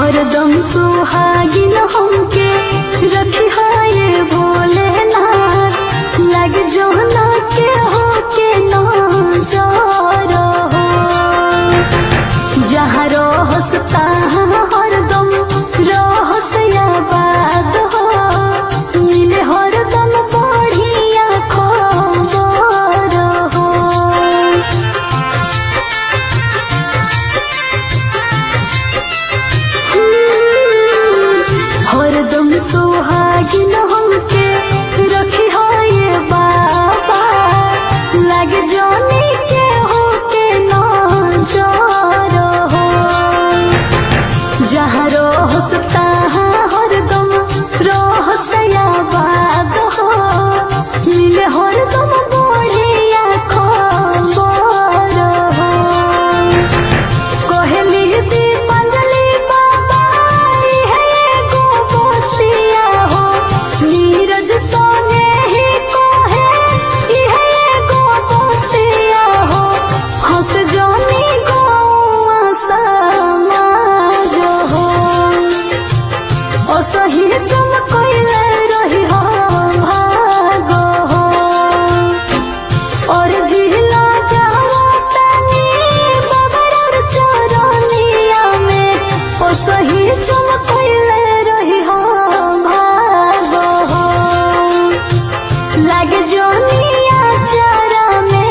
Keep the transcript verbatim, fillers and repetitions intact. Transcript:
हरदम सुहागिन हमके रखी है ये भोलेनाथ लग जोना के हो के ना जा रहो जहाँ रोहस तहाँ हरदम रोहस या बात हो मिले हरदम बढ़िया खबर हो। हरदम सुहागिन हमके रखी है ये बाबा लग जाने के हो के ना जा रहो जहाँ रोहस तहाँ हरदम रोहस या बात हो मिले हरदम बढ़िया खबर हो। कोहली दीपांजलि बाबा है एगो बतिया हो नीरज सोने ही कोहे है एगो बतिया हो हंस जानी गौआ समाज हो ओ सही चमकैले रही हो भागो हो और जिला गावा तनी बबरर चरनिया में ओ सही चमकैले रही हो भागो हो लग जोनिया चारा में